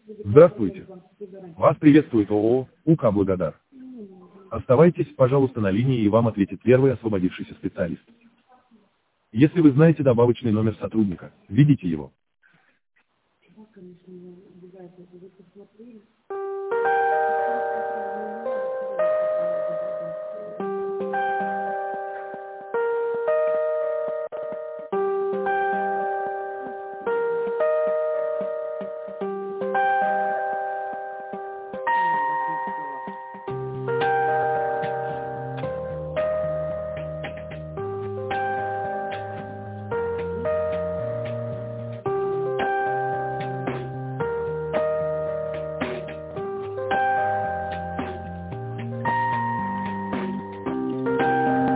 Здравствуйте. Вас приветствует ООО УК «Благодар». Оставайтесь, пожалуйста, на линии, и вам ответит первый освободившийся специалист. Если вы знаете добавочный номер сотрудника, введите его.